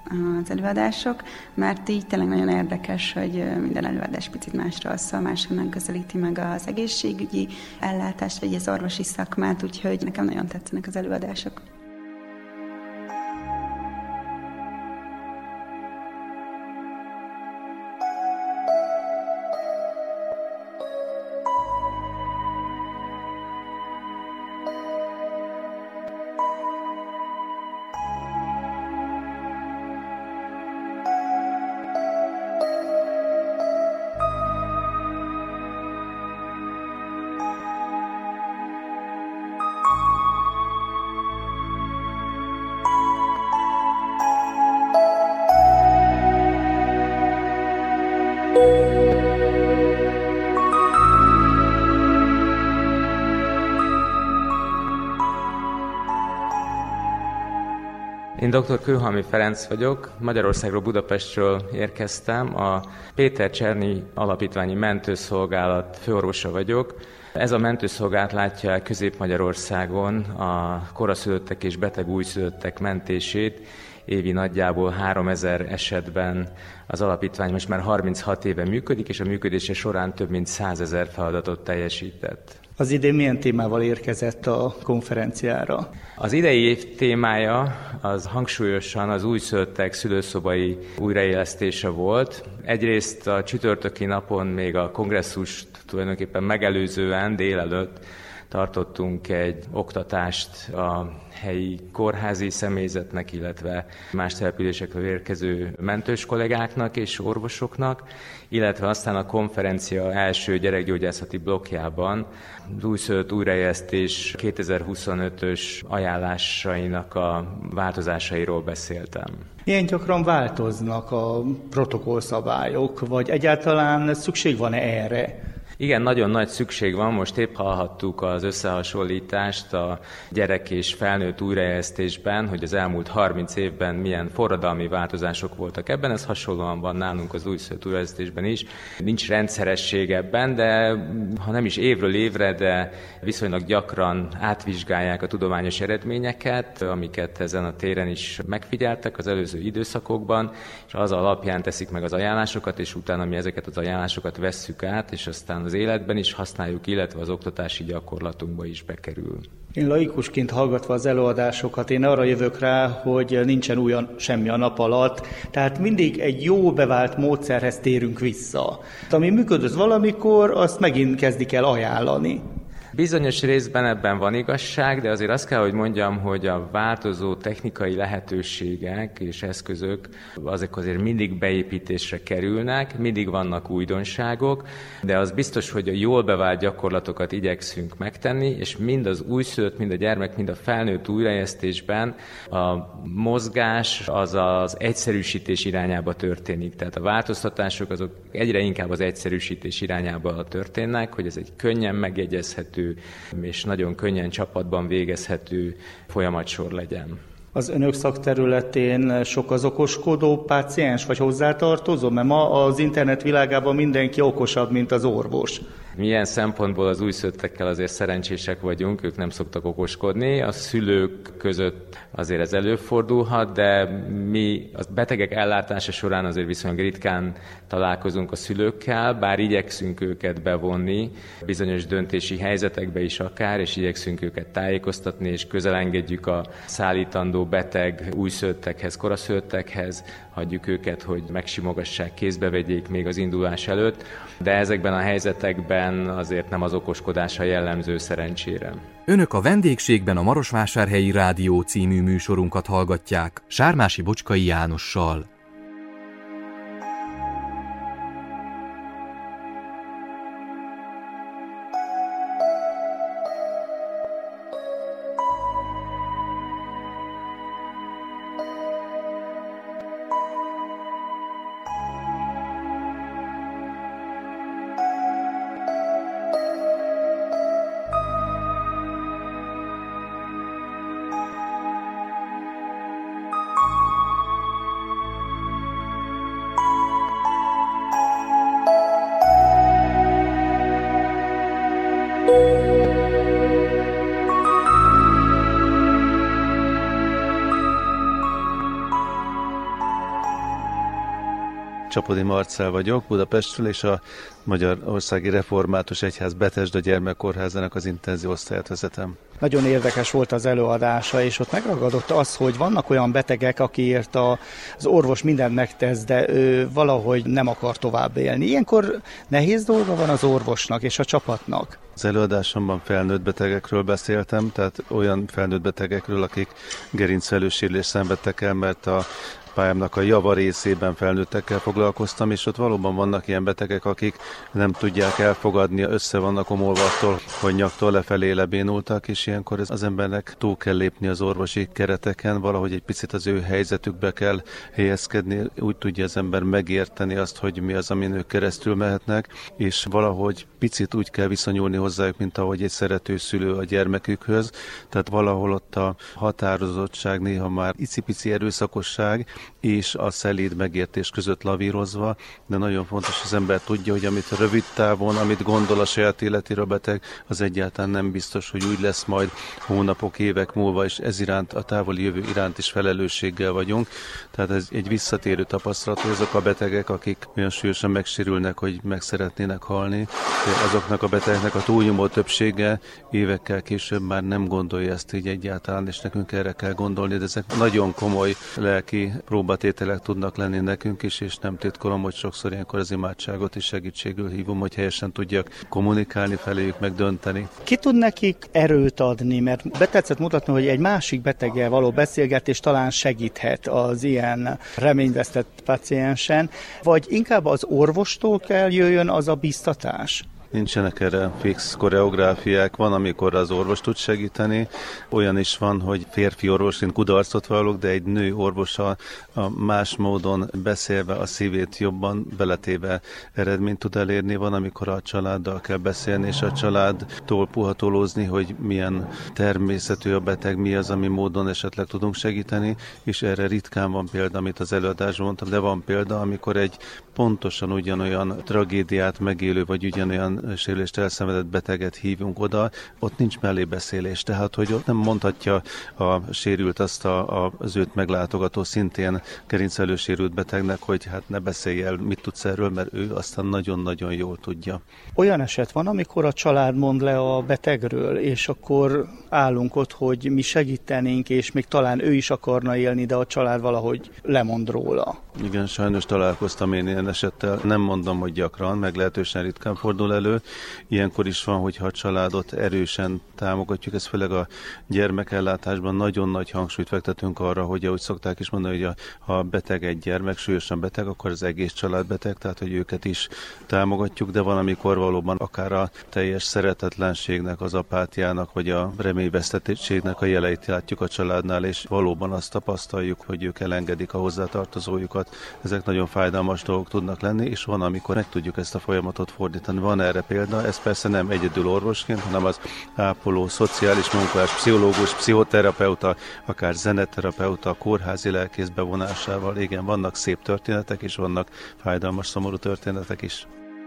az előadások, mert így tényleg nagyon érdekes, hogy minden előadás picit másról szól, máshonnan közelíti meg az egészségügyi ellátást, vagy az orvosi szakmát, úgyhogy nekem nagyon tetszenek az előadások. Én dr. Kőhalmi Ferenc vagyok, Magyarországról, Budapestről érkeztem, a Péter Csernyi Alapítványi Mentőszolgálat főorvosa vagyok. Ez a mentőszolgálat látja el Közép-Magyarországon a koraszülöttek és beteg újszülöttek mentését. Évi nagyjából 3000 esetben az alapítvány most már 36 éve működik, és a működése során több mint 100 000 feladatot teljesített. Az idén milyen témával érkezett a konferenciára? Az idei év témája az hangsúlyosan az újszülöttek szülőszobai újraélesztése volt. Egyrészt a csütörtöki napon még a kongresszust tulajdonképpen megelőzően délelőtt tartottunk egy oktatást a helyi kórházi személyzetnek, illetve más településekről érkező mentős kollégáknak és orvosoknak, illetve aztán a konferencia első gyerekgyógyászati blokkjában az újszülött újraélesztés 2025-ös ajánlásainak a változásairól beszéltem. Milyen gyakran változnak a protokollszabályok, vagy egyáltalán szükség van-e erre? Igen, nagyon nagy szükség van. Most épp hallhattuk az összehasonlítást a gyerek és felnőtt újraélesztésben, hogy az elmúlt 30 évben milyen forradalmi változások voltak ebben. Ez hasonlóan van nálunk az újszülött újraélesztésben is. Nincs rendszeresség ebben, de ha nem is évről évre, de viszonylag gyakran átvizsgálják a tudományos eredményeket, amiket ezen a téren is megfigyeltek az előző időszakokban, és az alapján teszik meg az ajánlásokat, és utána mi ezeket az ajánlásokat vesszük át, és aztán az életben is használjuk, illetve az oktatási gyakorlatunkba is bekerül. Én laikusként hallgatva az előadásokat, én arra jövök rá, hogy nincsen újon semmi a nap alatt, tehát mindig egy jó bevált módszerhez térünk vissza. Ami működött valamikor, azt megint kezdik el ajánlani. Bizonyos részben ebben van igazság, de azért azt kell, hogy mondjam, hogy a változó technikai lehetőségek és eszközök azok azért mindig beépítésre kerülnek, mindig vannak újdonságok, de az biztos, hogy a jól bevált gyakorlatokat igyekszünk megtenni, és mind az újszülött, mind a gyermek, mind a felnőtt újraélesztésben a mozgás az az egyszerűsítés irányába történik. Tehát a változtatások azok egyre inkább az egyszerűsítés irányába történnek, hogy ez egy könnyen megjegyezhető és nagyon könnyen csapatban végezhető folyamatsor legyen. Az önök szakterületén sok az okoskodó páciens vagy hozzátartozó? Mert ma az internet világában mindenki okosabb, mint az orvos. Milyen szempontból az újszülöttekkel azért szerencsések vagyunk, ők nem szoktak okoskodni. A szülők között azért ez előfordulhat, de mi a betegek ellátása során azért viszonylag ritkán találkozunk a szülőkkel, bár igyekszünk őket bevonni bizonyos döntési helyzetekbe is akár, és igyekszünk őket tájékoztatni, és közelengedjük a szállítandó beteg újszülöttekhez, koraszülöttekhez, hagyjuk őket, hogy megsimogassák, kézbe vegyék még az indulás előtt, de ezekben a helyzetekben azért nem az okoskodás a jellemző, szerencsére. Önök a vendégségben a Marosvásárhelyi Rádió című műsorunkat hallgatják Sármási Bocskai Jánossal. Csapodi Marcell vagyok, Budapestről, és a Magyarországi Református Egyház Bethesda Gyermekkórházának az intenzív osztályát vezetem. Nagyon érdekes volt az előadása, és ott megragadott az, hogy vannak olyan betegek, akiért az orvos mindent megtesz, de ő valahogy nem akar tovább élni. Ilyenkor nehéz dolga van az orvosnak és a csapatnak. Az előadásomban felnőtt betegekről beszéltem, tehát olyan felnőtt betegekről, akik gerincvelősérülést szenvedtek el, mert a pályámnak a java részében felnőttekkel foglalkoztam, és ott valóban vannak ilyen betegek, akik nem tudják elfogadni, össze vannak omolva attól, hogy nyaktól lefelé lebénultak, és ilyenkor az embernek túl kell lépni az orvosi kereteken, valahogy egy picit az ő helyzetükbe kell helyezkedni, úgy tudja az ember megérteni azt, hogy mi az, amin ők keresztül mehetnek, és valahogy picit úgy kell viszonyulni hozzájuk, mint ahogy egy szerető szülő a gyermekükhöz, tehát valahol ott a határozottság, néha már icipici erőszakosság, és a szelíd megértés között lavírozva, de nagyon fontos, az ember tudja, hogy amit rövid távon, amit gondol a saját életéről beteg, az egyáltalán nem biztos, hogy úgy lesz majd hónapok, évek múlva, és ez iránt, a távoli jövő iránt is felelősséggel vagyunk. Tehát ez egy visszatérő tapasztalat, hogy azok a betegek, akik olyan súlyosan megsérülnek, hogy meg szeretnének halni, azoknak a betegeknek a túlnyomó többsége évekkel később már nem gondolja ezt így egyáltalán, és nekünk erre kell gondolni, de ezek nagyon komoly lelki próbatételek tudnak lenni nekünk is, és nem titkolom, hogy sokszor ilyenkor az imádságot is segítségül hívom, hogy helyesen tudjak kommunikálni feléjük, meg dönteni. Ki tud nekik erőt adni, mert betetszett mutatni, hogy egy másik beteggel való beszélgetés talán segíthet az ilyen reményvesztett paciensen, vagy inkább az orvostól kell jöjjön az a biztatás? Nincsenek erre fix koreográfiák, van, amikor az orvos tud segíteni, olyan is van, hogy férfi orvosként kudarcot vallok, de egy nő orvosa a más módon beszélve a szívét jobban beletéve eredményt tud elérni, van, amikor a családdal kell beszélni, és a családtól puhatolózni, hogy milyen természetű a beteg, mi az, ami módon esetleg tudunk segíteni, és erre ritkán van példa, amit az előadásban mondtam, de van példa, amikor egy pontosan ugyanolyan tragédiát megélő, vagy ugyanolyan sérülést elszenvedett beteget hívunk oda, ott nincs mellébeszélés. Tehát, hogy ott nem mondhatja a sérült azt az őt meglátogató szintén gerincvelősérült betegnek, hogy hát ne beszélj el, mit tudsz erről, mert ő aztán nagyon-nagyon jól tudja. Olyan eset van, amikor a család mond le a betegről, és akkor állunk ott, hogy mi segítenénk, és még talán ő is akarna élni, de a család valahogy lemond róla. Igen, sajnos találkoztam én ilyen esettel. Nem mondom, hogy gyakran, meg lehetősen ritkán fordul elő. Ilyenkor is van, hogyha a családot erősen támogatjuk, ez főleg a gyermekellátásban nagyon nagy hangsúlyt fektetünk arra, hogy ahogy szokták is mondani, hogy ha beteg egy gyermek, súlyosan beteg, akkor az egész család beteg, tehát hogy őket is támogatjuk, de van, amikor valóban akár a teljes szeretetlenségnek, az apátiának, vagy a reményvesztettségnek a jeleit látjuk a családnál, és valóban azt tapasztaljuk, hogy ők elengedik a hozzátartozójukat. Ezek nagyon fájdalmas dolgok tudnak lenni, és van, amikor meg tudjuk ezt a folyamatot fordítani. Van erre példa, ez persze nem egyedül orvosként, hanem az ápoló, szociális munkás, pszichológus, pszichoterapeuta, akár zeneterapeuta, kórházi lelkész bevonásával. Igen, vannak szép történetek, és vannak fájdalmas, szomorú történetek is.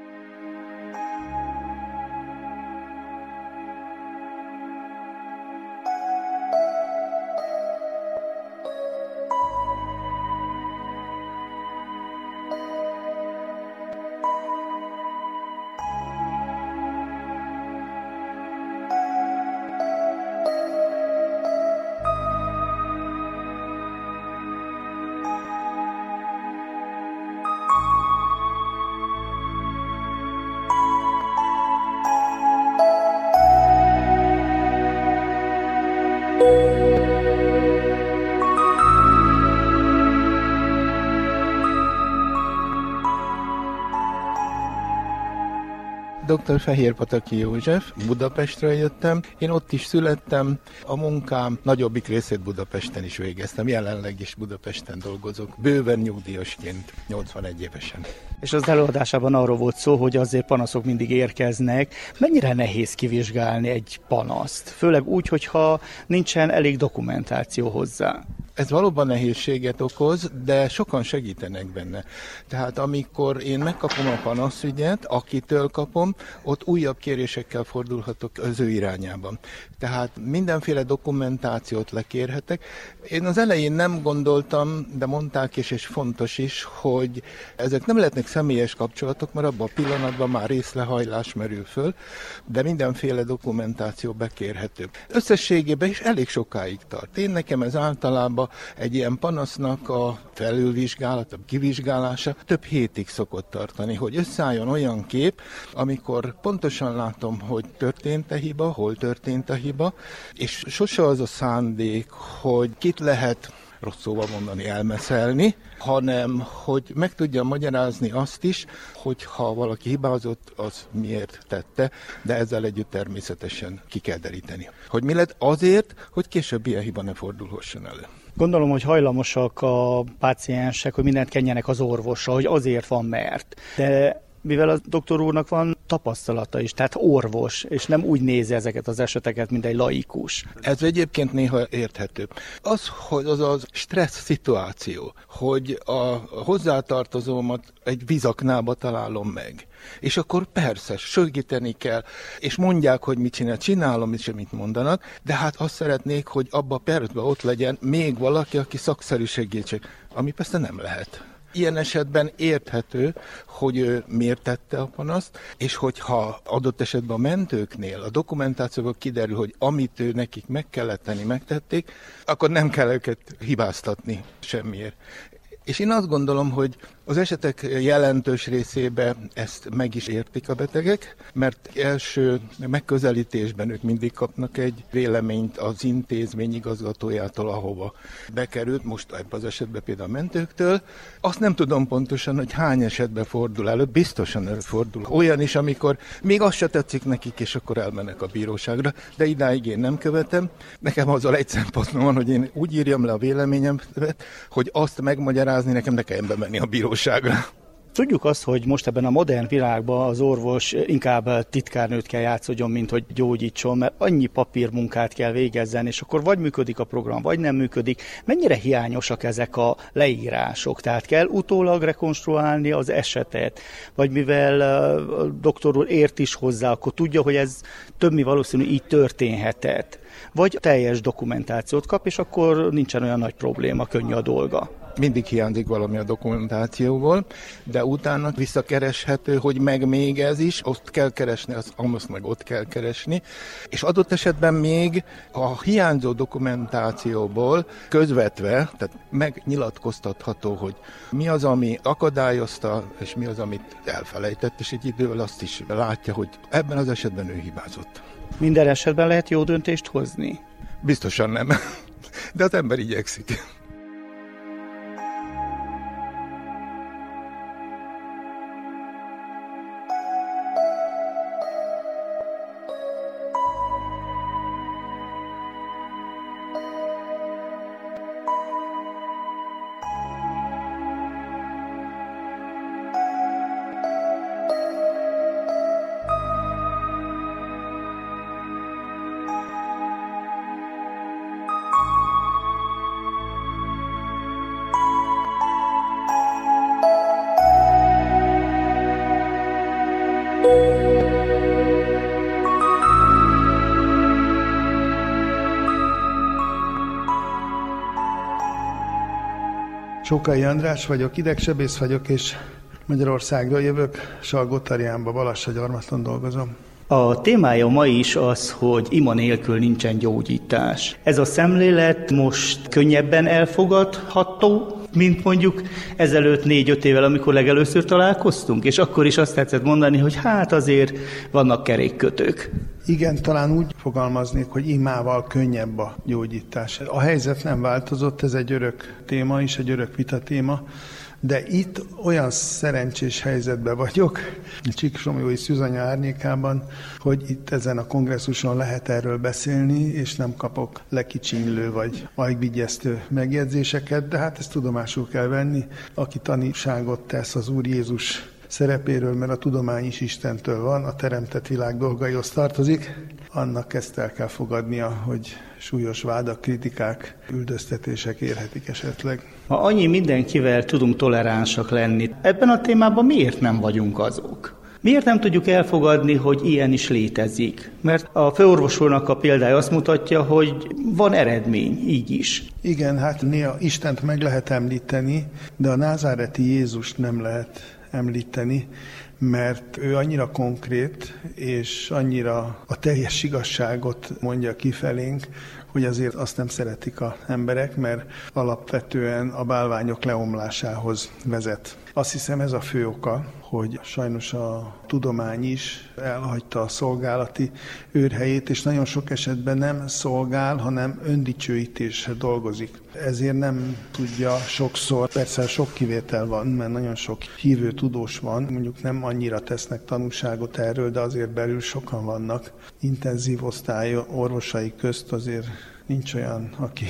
Dr. Fehérpataki József, Budapestről jöttem, én ott is születtem, a munkám nagyobbik részét Budapesten is végeztem, jelenleg is Budapesten dolgozok, bőven nyugdíjasként, 81 évesen. És az előadásában arról volt szó, hogy azért panaszok mindig érkeznek. Mennyire nehéz kivizsgálni egy panaszt? Főleg úgy, hogyha nincsen elég dokumentáció hozzá. Ez valóban nehézséget okoz, de sokan segítenek benne. Tehát amikor én megkapom a panaszügyet, akitől kapom, ott újabb kérésekkel fordulhatok az ő irányában. Tehát mindenféle dokumentációt lekérhetek. Én az elején nem gondoltam, de mondták is, és fontos is, hogy ezek nem lehetnek személyes kapcsolatok, mert abban a pillanatban már részlehajlás merül föl, de mindenféle dokumentáció bekérhető. Összességében is elég sokáig tart. Én nekem ez általában egy ilyen panasznak a felülvizsgálata, kivizsgálása több hétig szokott tartani, hogy összeálljon olyan kép, amikor pontosan látom, hogy történt a hiba, hol történt a hiba, és sose az a szándék, hogy kit lehet rossz szóval mondani, elmeszelni, hanem hogy meg tudja magyarázni azt is, hogy ha valaki hibázott, az miért tette, de ezzel együtt természetesen ki kell deríteni. Hogy mi lett azért, hogy később ilyen hiba ne fordulhasson elő. Gondolom, hogy hajlamosak a páciensek, hogy mindent kenjenek az orvosra, hogy azért van mert. De mivel a doktor úrnak van tapasztalata is, tehát orvos, és nem úgy nézi ezeket az eseteket, mint egy laikus. Ez egyébként néha érthető. Az, hogy az a stressz szituáció, hogy a hozzátartozómat egy vizaknába találom meg, és akkor persze, segíteni kell, és mondják, hogy mit csinálom, és mit mondanak, de hát azt szeretnék, hogy abba a percben ott legyen még valaki, aki szakszerű segítség, ami persze nem lehet. Ilyen esetben érthető, hogy ő miért tette a panaszt, és hogyha adott esetben a mentőknél, a dokumentációban kiderül, hogy amit ő nekik meg kellett tenni, megtették, akkor nem kell őket hibáztatni semmiért. És én azt gondolom, hogy az esetek jelentős részében ezt meg is értik a betegek, mert első megközelítésben ők mindig kapnak egy véleményt az intézmény igazgatójától, ahova bekerült, most ebben az esetben például a mentőktől. Azt nem tudom pontosan, hogy hány esetben fordul elő, biztosan előfordul. Olyan is, amikor még azt se tetszik nekik, és akkor elmennek a bíróságra, de idáig én nem követem. Nekem azzal egy szempontom van, hogy én úgy írjam le a véleményemet, hogy azt megmagyarázni nekem ne kelljen bemenni a bíróságra. Tudjuk azt, hogy most ebben a modern világban az orvos inkább titkárnőt kell játszódjon, mint hogy gyógyítson, mert annyi papírmunkát kell végezzen, és akkor vagy működik a program, vagy nem működik. Mennyire hiányosak ezek a leírások? Tehát kell utólag rekonstruálni az esetet, vagy mivel a doktor úr ért is hozzá, akkor tudja, hogy ez több valószínű így történhetett. Vagy teljes dokumentációt kap, és akkor nincsen olyan nagy probléma, könnyű a dolga. Mindig hiányzik valami a dokumentációból, de utána visszakereshető, hogy meg még ez is, ott kell keresni, azt meg ott kell keresni, és adott esetben még a hiányzó dokumentációból közvetve, tehát megnyilatkoztatható, hogy mi az, ami akadályozta, és mi az, amit elfelejtett, és egy idővel azt is látja, hogy ebben az esetben ő hibázott. Minden esetben lehet jó döntést hozni? Biztosan nem, de az ember igyekszik. Sókai András vagyok, idegsebész vagyok, és Magyarországról jövök, Salgótarjánba, Balassagyarmaton dolgozom. A témája ma is az, hogy ima nélkül nincsen gyógyítás. Ez a szemlélet most könnyebben elfogadható, mint mondjuk ezelőtt 4-5 évvel, amikor legelőször találkoztunk, és akkor is azt tetszett mondani, hogy hát azért vannak kerékkötők. Igen, talán úgy fogalmaznék, hogy imával könnyebb a gyógyítás. A helyzet nem változott, ez egy örök téma is, egy örök vitatéma, de itt olyan szerencsés helyzetben vagyok, Csíksomlyói Szűzanya árnyékában, hogy itt ezen a kongresszuson lehet erről beszélni, és nem kapok lekicsinylő vagy ajkvigyesztő megjegyzéseket, de hát ezt tudomásul kell venni. Aki tanúságot tesz az Úr Jézus szerepéről, mert a tudomány is Istentől van, a teremtett világ dolgaihoz tartozik. Annak ezt el kell fogadnia, hogy súlyos vádak, kritikák, üldöztetések érhetik esetleg. Ha annyi mindenkivel tudunk toleránsak lenni, ebben a témában miért nem vagyunk azok? Miért nem tudjuk elfogadni, hogy ilyen is létezik? Mert a főorvosolnak a példája azt mutatja, hogy van eredmény, így is. Igen, hát néha Istent meg lehet említeni, de a názáreti Jézust nem lehet említeni, mert ő annyira konkrét, és annyira a teljes igazságot mondja kifelénk, hogy azért azt nem szeretik az emberek, mert alapvetően a bálványok leomlásához vezet. Azt hiszem, ez a fő oka, hogy sajnos a tudomány is elhagyta a szolgálati őrhelyét, és nagyon sok esetben nem szolgál, hanem öndicsőítésre dolgozik. Ezért nem tudja sokszor, persze sok kivétel van, mert nagyon sok hívő tudós van, mondjuk nem annyira tesznek tanúságot erről, de azért belül sokan vannak. Intenzív osztály orvosai közt azért nincs olyan, aki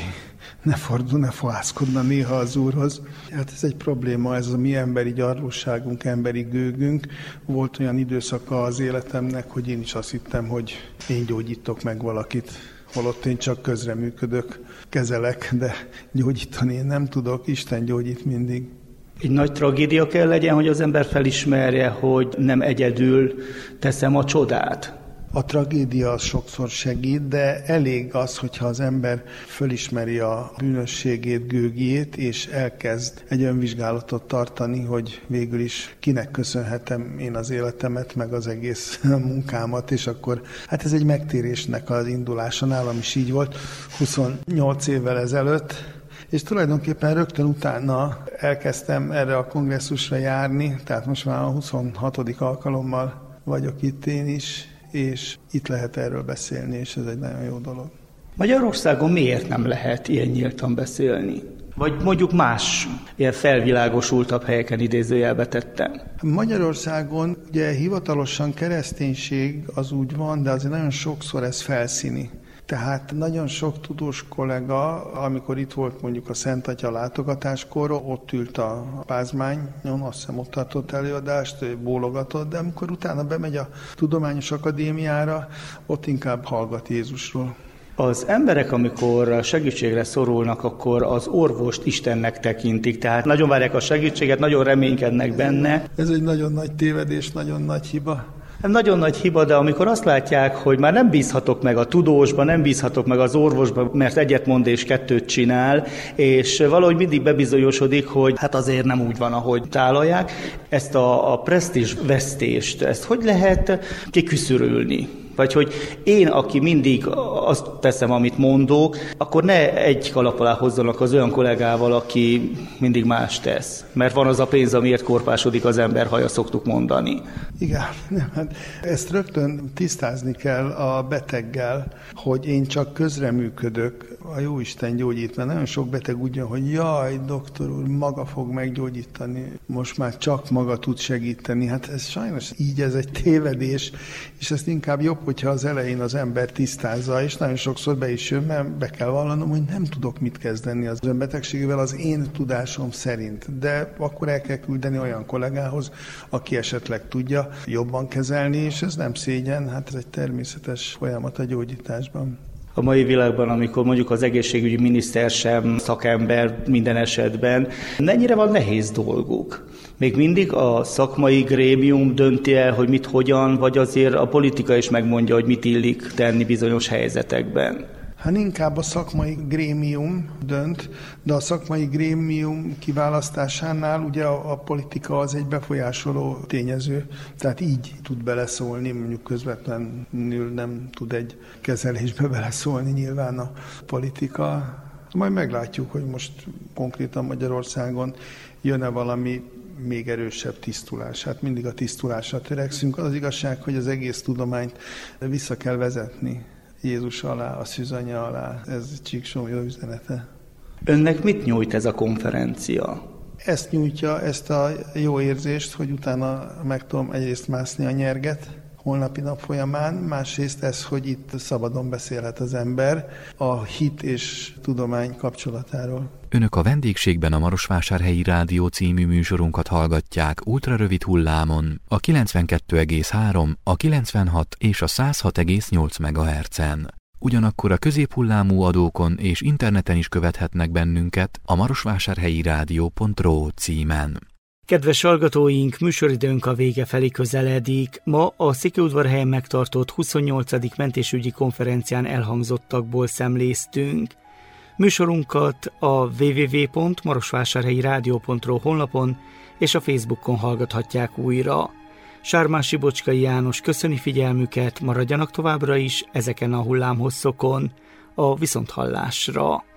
ne fohászkodna néha az Úrhoz. Hát ez egy probléma, ez a mi emberi gyarlóságunk, emberi gőgünk. Volt olyan időszaka az életemnek, hogy én is azt hittem, hogy én gyógyítok meg valakit, holott én csak közreműködök, kezelek, de gyógyítani én nem tudok, Isten gyógyít mindig. Egy nagy tragédia kell legyen, hogy az ember felismerje, hogy nem egyedül teszem a csodát. A tragédia az sokszor segít, de elég az, hogyha az ember fölismeri a bűnösségét, gőgjét, és elkezd egy önvizsgálatot tartani, hogy végül is kinek köszönhetem én az életemet, meg az egész munkámat, és akkor hát ez egy megtérésnek az indulása. Nálam is így volt 28 évvel ezelőtt, és tulajdonképpen rögtön utána elkezdtem erre a kongresszusra járni, tehát most már a 26. alkalommal vagyok itt én is, és itt lehet erről beszélni, és ez egy nagyon jó dolog. Magyarországon miért nem lehet ilyen nyíltan beszélni? Vagy mondjuk más, ilyen felvilágosultabb helyeken idézőjelbe tettem? Magyarországon ugye hivatalosan kereszténység az úgy van, de azért nagyon sokszor ez felszíni. Tehát nagyon sok tudós kollega, amikor itt volt mondjuk a Szent Atya látogatáskor, ott ült a Pázmányon, azt hiszem ott tartott előadást, bólogatott, de amikor utána bemegy a Tudományos Akadémiára, ott inkább hallgat Jézusról. Az emberek, amikor segítségre szorulnak, akkor az orvost Istennek tekintik, tehát nagyon várják a segítséget, nagyon reménykednek benne. Ez egy nagyon nagy tévedés, nagyon nagy hiba. Nagyon nagy hiba, de amikor azt látják, hogy már nem bízhatok meg a tudósba, nem bízhatok meg az orvosba, mert egyet mond és kettőt csinál, és valahogy mindig bebizonyosodik, hogy hát azért nem úgy van, ahogy tálalják. Ezt a presztízs vesztést, ezt hogy lehet kiküszörülni? Vagy hogy én, aki mindig azt teszem, amit mondok, akkor ne egy kalap alá hozzanak az olyan kollégával, aki mindig más tesz. Mert van az a pénz, amiért korpásodik az ember haja, szoktuk mondani. Igen, hát ezt rögtön tisztázni kell a beteggel, hogy én csak közreműködök, a Jóisten gyógyít, mert nagyon sok beteg úgy jön, hogy jaj, doktor úr, maga fog meggyógyítani, most már csak maga tud segíteni. Hát ez sajnos így, ez egy tévedés, és ezt inkább jobb, hogyha az elején az ember tisztázza, és nagyon sokszor be is jön, mert be kell vallanom, hogy nem tudok mit kezdeni az önbetegségével az én tudásom szerint. De akkor el kell küldeni olyan kollégához, aki esetleg tudja jobban kezelni, és ez nem szégyen, hát ez egy természetes folyamat a gyógyításban. A mai világban, amikor mondjuk az egészségügyi miniszter sem szakember minden esetben, mennyire van nehéz dolguk? Még mindig a szakmai grémium dönti el, hogy mit hogyan, vagy azért a politika is megmondja, hogy mit illik tenni bizonyos helyzetekben? Hát inkább a szakmai grémium dönt, de a szakmai grémium kiválasztásánál ugye a politika az egy befolyásoló tényező, tehát így tud beleszólni, mondjuk közvetlenül nem tud egy kezelésbe beleszólni nyilván a politika. Majd meglátjuk, hogy most konkrétan Magyarországon jön-e valami még erősebb tisztulás. Hát mindig a tisztulásra törekszünk. Az igazság, hogy az egész tudományt vissza kell vezetni Jézus alá, a szűzanya alá. Ez Csíksó jó üzenete. Önnek mit nyújt ez a konferencia? Ezt nyújtja, ezt a jó érzést, hogy utána meg tudom egyrészt mászni a nyerget, holnapi nap folyamán, másrészt ez, hogy itt szabadon beszélhet az ember a hit és tudomány kapcsolatáról. Önök a vendégségben a Marosvásárhelyi Rádió című műsorunkat hallgatják ultrarövid hullámon, a 92,3, a 96 és a 106,8 MHz-en. Ugyanakkor a középhullámú adókon és interneten is követhetnek bennünket a marosvásárhelyi rádió.ro címen. Kedves hallgatóink, műsoridőnk a vége felé közeledik. Ma a Székelyudvarhelyen megtartott 28. mentésügyi konferencián elhangzottakból szemléztünk. Műsorunkat a www.marosvásárhelyi-rádió.ro honlapon és a Facebookon hallgathatják újra. Sármási Bocskai János köszöni figyelmüket, maradjanak továbbra is ezeken a hullámhosszokon. A viszonthallásra!